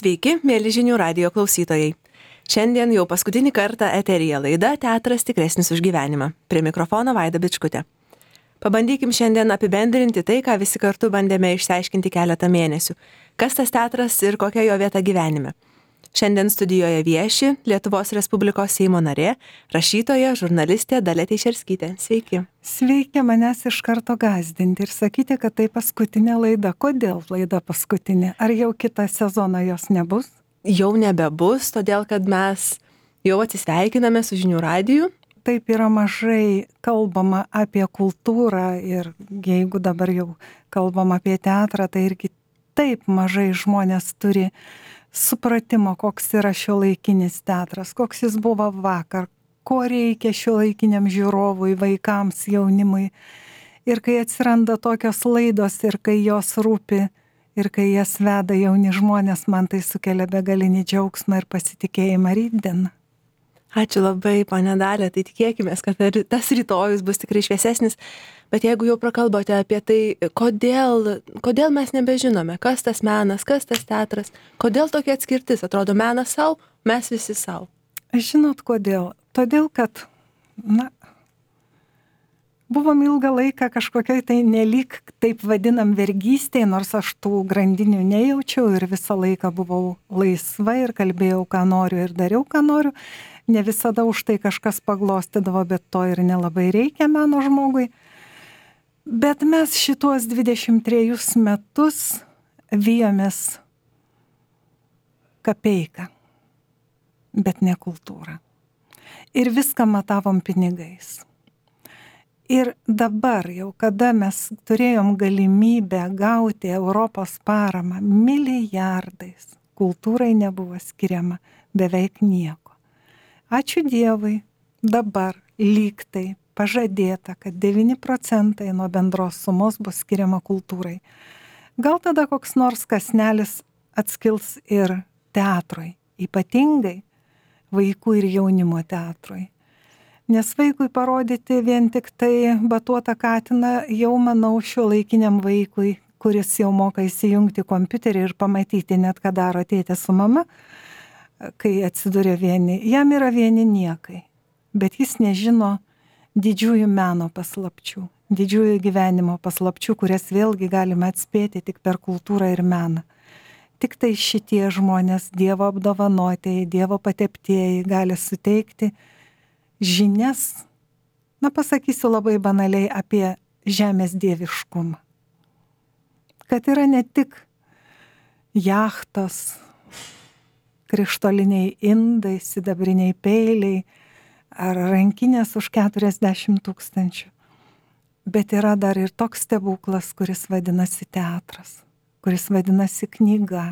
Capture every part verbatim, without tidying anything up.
Sveiki, mėly žinių radijo klausytojai. Šiandien jau paskutinį kartą eteryje laida Teatras tikresnis už gyvenimą. Prie mikrofono Vaida Bičkutė. Pabandykim šiandien apibendrinti tai, ką visi kartu bandėme išsiaiškinti keletą mėnesių. Kas tas teatras ir kokia jo vieta gyvenime. Šiandien studijoje vieši Lietuvos Respublikos Seimo narė, rašytoja, žurnalistė Dalia Teišerskytė. Sveiki. Sveiki, manęs iš karto gąsdinti ir sakyti, kad tai paskutinė laida. Kodėl laida paskutinė? Ar jau kitą sezoną jos nebus? Jau nebebus, todėl kad mes jau atsisveikiname su žinių radiju. Taip yra mažai kalbama apie kultūrą ir jeigu dabar jau kalbam apie teatrą, tai irgi taip mažai žmonės turi supratimo, koks yra šiuolaikinis teatras, koks jis buvo vakar, ko reikia šiuolaikiniam žiūrovui, vaikams, jaunimui. Ir kai atsiranda tokios laidos ir kai jos rūpi ir kai jas veda jauni žmonės, man tai sukelia begalinį džiaugsmą ir pasitikėjimą rytdieną. Ačiū labai, ponia Dalia, tai tikėkime, kad tas rytojus bus tikrai šviesesnis, bet jeigu jau prakalbote apie tai, kodėl, kodėl mes nebežinome, kas tas menas, kas tas teatras, kodėl tokia atskirtis, atrodo menas savo, mes visi savo. Žinot kodėl? Todėl, kad, na, buvom ilgą laiką kažkokiai tai nelik, taip vadinam, vergystėje, nors aš tų grandinių nejaučiau ir visą laiką buvau laisva ir kalbėjau, ką noriu ir dariau, ką noriu. Ne visada už tai kažkas paglostydavo, bet to ir nelabai reikia meno žmogui. Bet mes šituos dvidešimt trejus metus vijomės kapeiką, bet ne kultūrą. Ir viską matavom pinigais. Ir dabar jau, kada mes turėjom galimybę gauti Europos paramą milijardais, kultūrai nebuvo skiriama beveik nieko. Ačiū Dievui, dabar lygtai pažadėta, kad devyni procentai nuo bendros sumos bus skiriama kultūrai. Gal tada koks nors kasnelis atskils ir teatrui, ypatingai vaikų ir jaunimo teatrui. Nes vaikui parodyti vien tik tai batuotą katiną jau, manau, šiuolaikiniam vaikui, kuris jau moka įsijungti kompiuterį ir pamatyti net, ką daro tėtė su mama, kai atsiduria vieni, jam yra vieni niekai, bet jis nežino didžiųjų meno paslapčių, didžiųjų gyvenimo paslapčių, kurias vėlgi galime atspėti tik per kultūrą ir meną. Tik tai šitie žmonės, Dievo apdovanotieji, Dievo pateptieji gali suteikti žinias, na pasakysiu labai banaliai, apie žemės dieviškumą. Kad yra ne tik jachtos, krištoliniai indai, sidabriniai peiliai ar rankinės už keturiasdešimt tūkstančių. Bet yra dar ir toks stebuklas, kuris vadinasi teatras, kuris vadinasi knyga,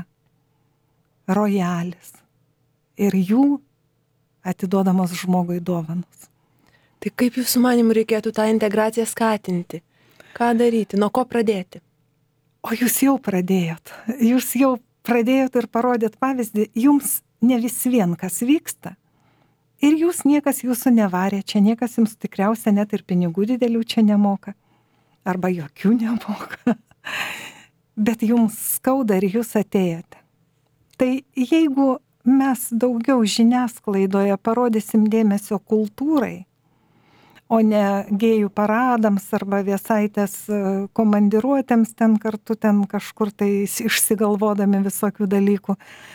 rojalis. Ir jų atiduodamos žmogui dovanos. Tai kaip jūsų manimu reikėtų tą integraciją skatinti? Ką daryti? Nuo ko pradėti? O jūs jau pradėjot. Jūs jau pradėjot ir parodėt pavyzdį, jums ne vis vien kas vyksta. Ir jūs niekas jūsų nevarė, čia niekas jums tikriausia net ir pinigų didelių čia nemoka. Arba jokių nemoka. Bet jums skauda ir jūs atėjote. Tai jeigu mes daugiau žiniasklaidoje parodysim dėmesio kultūrai, o ne gėjų paradams arba viesaitės komandiruotėms ten kartu, ten kažkur tai išsigalvodami visokių dalykų.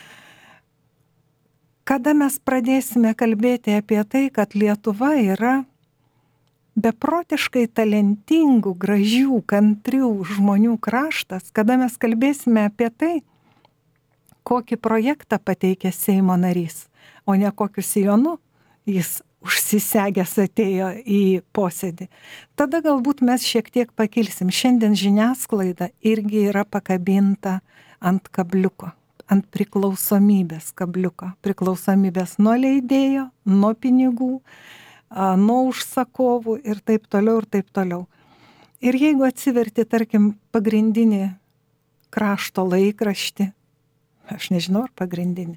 Kada mes pradėsime kalbėti apie tai, kad Lietuva yra beprotiškai talentingų, gražių, kantrių žmonių kraštas, kada mes kalbėsime apie tai, kokį projektą pateikė Seimo narys, o ne kokiu sijonu jis užsisegęs atėjo į posėdį. Tada galbūt mes šiek tiek pakilsim. Šiandien žiniasklaida irgi yra pakabinta ant kabliuko, ant priklausomybės kabliuko. Priklausomybės nuo leidėjo, nuo pinigų, nuo užsakovų ir taip toliau ir taip toliau. Ir jeigu atsiverti, tarkim, pagrindinį krašto laikraštį, aš nežinau, ar pagrindinį,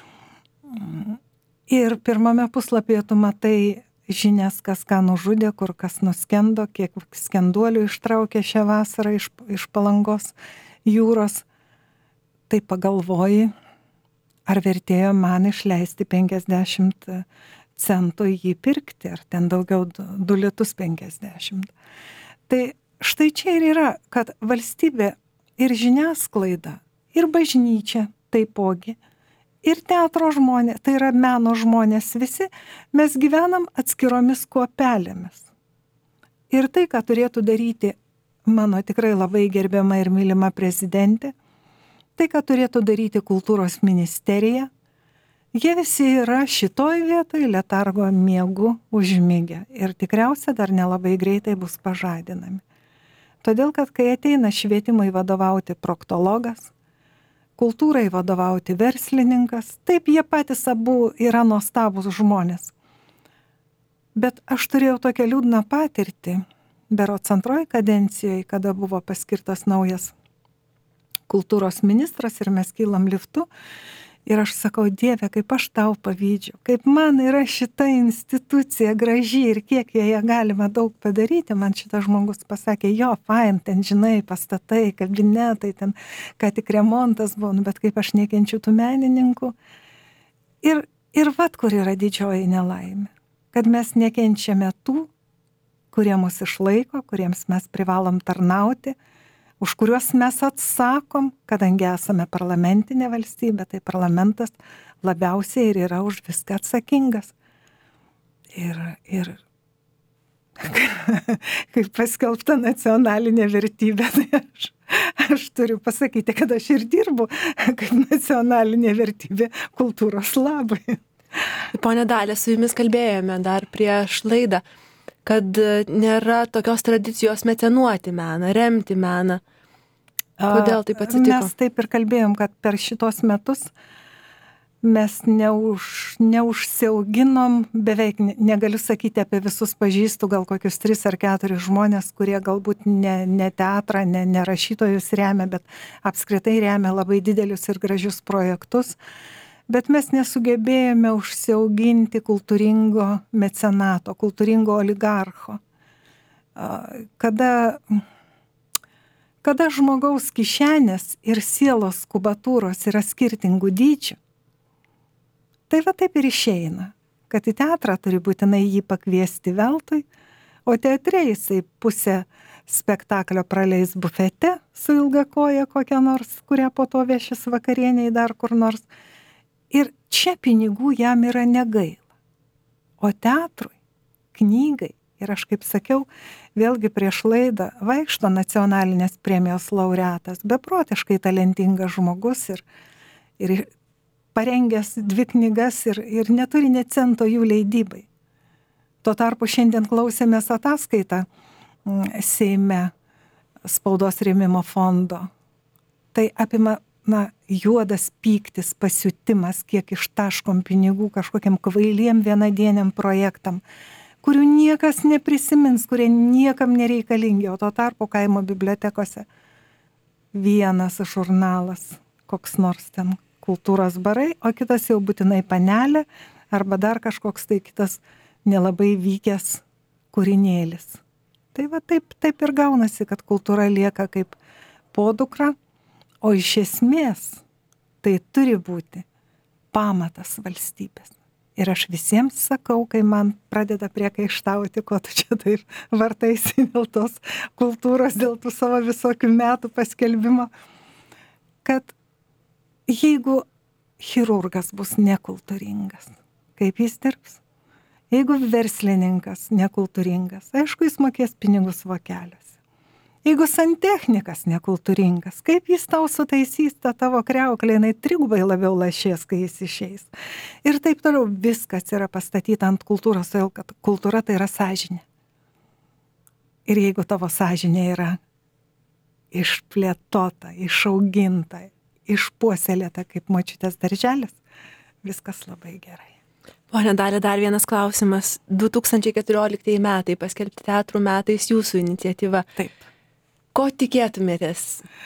ir pirmame puslapyje tu matai žinias, kas ką nužudė, kur kas nuskendo, kiek skenduolių ištraukė šią vasarą iš, iš Palangos jūros, tai pagalvoji, ar vertėjo man išleisti penkiasdešimt centų jį pirkti, ar ten daugiau du litus penkiasdešimt. Tai štai čia ir yra, kad valstybė ir žiniasklaida, ir bažnyčia taipogi, ir teatro žmonės, tai yra meno žmonės visi, mes gyvenam atskiromis kuopelėmis. Ir tai, ką turėtų daryti mano tikrai labai gerbiama ir mylima prezidentė, tai, ką turėtų daryti kultūros ministerija, jie visi yra šitoj vietoj letargo miegu užmigę ir tikriausia dar nelabai greitai bus pažadinami. Todėl, kad kai ateina švietimui vadovauti proktologas, kultūrai vadovauti verslininkas, taip jie patys abu yra nuostabūs žmonės. Bet aš turėjau tokią liūdną patirtį, berods antroji kadencijoje, kada buvo paskirtas naujas kultūros ministras ir mes kylam liftu. Ir aš sakau, Dieve, kaip aš tau pavydžiu, kaip man yra šita institucija graži ir kiek joje galima daug padaryti. Man šitas žmogus pasakė, jo, fain, ten žinai, pastatai, kabinetai, ten ką tik remontas buvo, bet kaip aš nekenčiu tų menininkų. Ir, ir vat kur yra didžioji nelaimė, kad mes nekenčiame tų, kurie mus išlaiko, kuriems mes privalom tarnauti, už kuriuos mes atsakom, kadangi esame parlamentinė valstybė, tai parlamentas labiausiai ir yra už viską atsakingas. Ir, ir kaip paskelbta nacionalinė vertybė, tai aš, aš turiu pasakyti, kad aš ir dirbu kaip nacionalinė vertybė kultūros labai. Pone Dalia, su jumis kalbėjome dar prieš laidą, kad nėra tokios tradicijos mecenuoti meną, remti meną. Kodėl taip atsitiko? Mes taip ir kalbėjom, kad per šitos metus mes neuž, neužsiauginom, beveik negaliu sakyti apie visus pažįstu, gal kokius tris ar keturis žmonės, kurie galbūt ne, ne teatrą, ne, ne rašytojus remia, bet apskritai remia labai didelius ir gražius projektus. Bet mes nesugebėjome užsiauginti kultūringo mecenato, kultūringo oligarcho. Kada, kada žmogaus kišenės ir sielos kubatūros yra skirtingų dydžių, tai va taip ir išeina, kad į teatrą turi būtinai jį pakviesti veltui, o teatre jisai pusę spektaklio praleis bufete su ilga koja kokia nors, kurią po to vešis vakarieniai dar kur nors. Ir čia pinigų jam yra negaila. O teatrui, knygai, ir aš kaip sakiau, vėlgi prieš laidą vaikšto nacionalinės premijos laureatas, beprotiškai talentingas žmogus ir, ir parengęs dvi knygas ir, ir neturi net cento jų leidybai. Tuo tarpu šiandien klausėmės ataskaitą Seime spaudos rėmimo fondo. Tai apima na, juodas pyktis, pasiutimas, kiek ištaškom pinigų kažkokiam kvailiem vienadieniam projektam, kurių niekas neprisimins, kurie niekam nereikalingi, o tuo tarpu kaimo bibliotekose vienas žurnalas, koks nors ten kultūros barai, o kitas jau būtinai panelė, arba dar kažkoks tai kitas nelabai vykęs kūrinėlis. Tai va taip, taip ir gaunasi, kad kultūra lieka kaip podukra, o iš esmės tai turi būti pamatas valstybės. Ir aš visiems sakau, kai man pradeda priekaištauti, ko tu čia taip vartaisi dėl tos kultūros, dėl tų savo visokių metų paskelbimo, kad jeigu chirurgas bus nekultūringas, kaip jis dirbs? Jeigu verslininkas nekultūringas, aišku, jis mokės pinigus vokeliuose. Jeigu santechnikas nekultūringas, kaip jis tau sutaisys tą tavo kriauklę, jinai trigubai labiau lašės, kai jis išeis. Ir taip toliau viskas yra pastatyta ant kultūros, todėl kad kultūra tai yra sąžinė. Ir jeigu tavo sąžinė yra išplėtota, išauginta, išpuoselėta kaip močiutės darželis, viskas labai gerai. Pone Dalia, dar vienas klausimas. du tūkstančiai keturioliktieji metai paskelbti teatrų metais jūsų iniciatyva. Taip. Ko tikėtumėtės?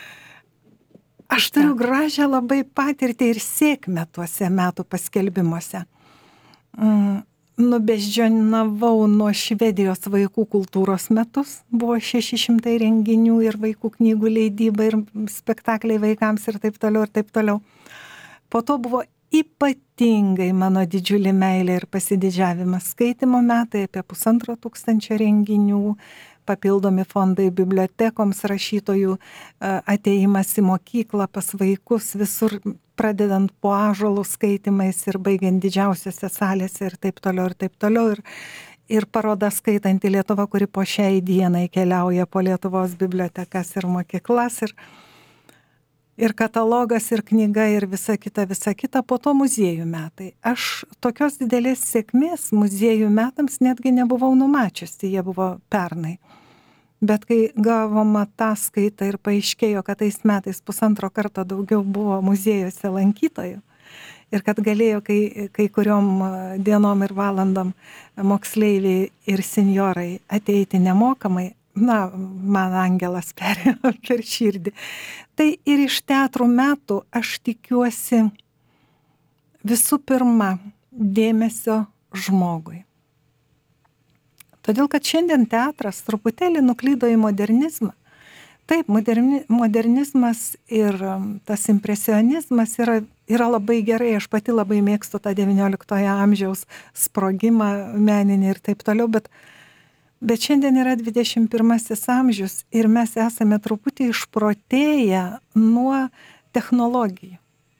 Aš turiu gražią labai patirtį ir sėkmę tuose metų paskelbimuose. Mm, nubeždžionavau nuo Švedijos vaikų kultūros metus. Buvo šeši šimtai renginių ir vaikų knygų leidyba ir spektakliai vaikams ir taip toliau ir taip toliau. Po to buvo ypatingai mano didžiulį meilę ir pasididžiavimas skaitimo metai, apie pusantro tūkstančio renginių, papildomi fondai bibliotekoms, rašytojų ateimas į mokyklą pas vaikus, visur pradedant po ąžuolų skaitimais ir baigiant didžiausiose salėse ir taip toliau ir taip toliau. Ir, ir paroda skaitanti Lietuva, kuri po šiai dienai keliauja po Lietuvos bibliotekas ir mokyklas. Ir, ir katalogas, ir knyga, ir visa kita, visa kita, po to muziejų metai. Aš tokios didelės sėkmės muziejų metams netgi nebuvau numačiusi, jie buvo pernai. Bet kai gavom ataskaitą ir paaiškėjo, kad tais metais pusantro karto daugiau buvo muziejuose lankytojų ir kad galėjo kai, kai kuriom dienom ir valandom moksleiviai ir senjorai ateiti nemokamai, na, man angelas perėjo per širdį. Tai ir iš teatrų metų aš tikiuosi visų pirma dėmesio žmogui. Todėl, kad šiandien teatras truputėlį nuklydo į modernizmą. Taip, moderni, modernizmas ir tas impresionizmas yra, yra labai gerai, aš pati labai mėgstu tą devynioliktojo amžiaus sprogimą meninį ir taip toliau, bet Bet šiandien yra dvidešimt pirmasis amžius ir mes esame truputį išprotėję nuo technologijų.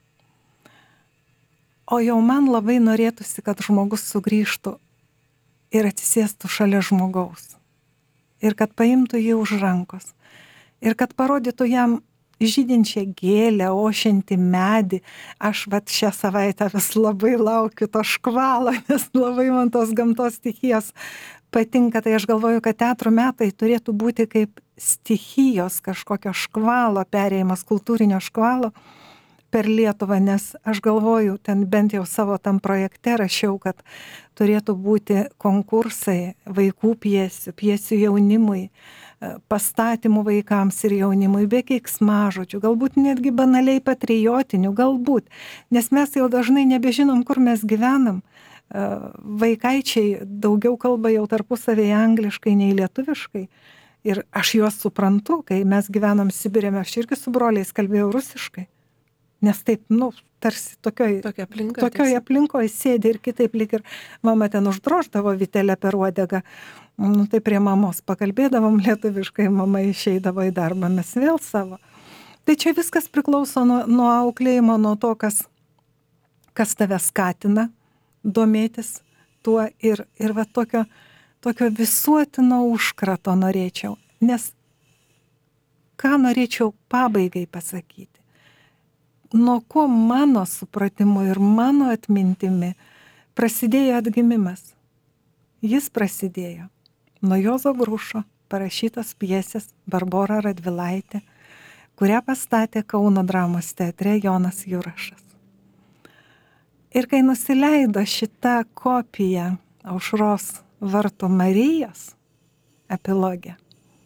O jau man labai norėtųsi, kad žmogus sugrįžtų ir atsisėstų šalia žmogaus. Ir kad paimtų jį už rankos. Ir kad parodytų jam žydinčią gėlę, ošiantį medį. Aš vat šią savaitę vis labai laukiu to škvalo, nes labai man tos gamtos stichijos patinka. Tai aš galvoju, kad teatro metai turėtų būti kaip stichijos kažkokio škvalo, perėjimas kultūrinio škvalo per Lietuvą, nes aš galvoju, ten bent jau savo tam projekte rašiau, kad turėtų būti konkursai vaikų pjesių, pjesių jaunimui, pastatymų vaikams ir jaunimui, be keiksmažodžių, galbūt netgi banaliai patriotinių, galbūt, nes mes jau dažnai nebežinom, kur mes gyvenam. Vaikaičiai daugiau kalba jau tarpusavėje angliškai nei lietuviškai. Ir aš juos suprantu, kai mes gyvenam Sibire, aš irgi su broliais kalbėjau rusiškai. Nes taip, nu, tarsi tokioj, Tokia aplinka, tokioj aplinkoje sėdi ir kitaip lyg ir mama ten uždroždavo vitelę per uodegą. Nu, tai prie mamos pakalbėdavom lietuviškai, mama išeidavo į darbą, mes vėl savo. Tai čia viskas priklauso nuo, nuo auklėjimo, nuo to, kas, kas tave skatina domėtis tuo ir, ir va tokio, tokio visuotino užkrato norėčiau. Nes ką norėčiau pabaigai pasakyti? Nuo ko mano supratimu ir mano atmintimi prasidėjo atgimimas? Jis prasidėjo nuo Juozo Grušo parašytos pjesės Barbora Radvilaitė, kurią pastatė Kauno dramos teatre Jonas Jurašas. Ir kai nusileido šita kopija Aušros vartų Marijos epilogė,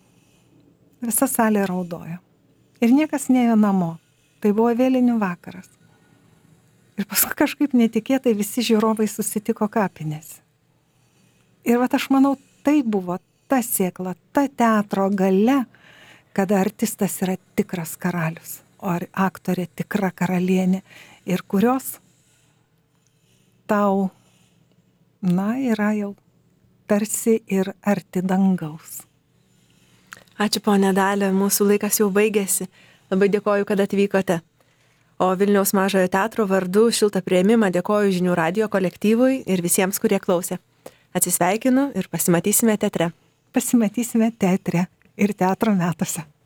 visa salė raudojo. Ir niekas nėjo namo. Tai buvo vėlinių vakaras. Ir paskui kažkaip netikėtai visi žiūrovai susitiko kapinėse. Ir vat aš manau, tai buvo ta sėkla, ta teatro galia, kada artistas yra tikras karalius, o aktorė tikra karalienė, ir kurios tau, na, yra jau tarsi ir arti dangaus. Ačiū, ponia Dalia, mūsų laikas jau baigėsi. Labai dėkoju, kad atvykote. O Vilniaus Mažojo teatro vardu šiltą priėmimą dėkoju Žinių radijo kolektyvui ir visiems, kurie klausė. Atsisveikinu ir pasimatysime teatre. Pasimatysime teatre ir teatro metuose.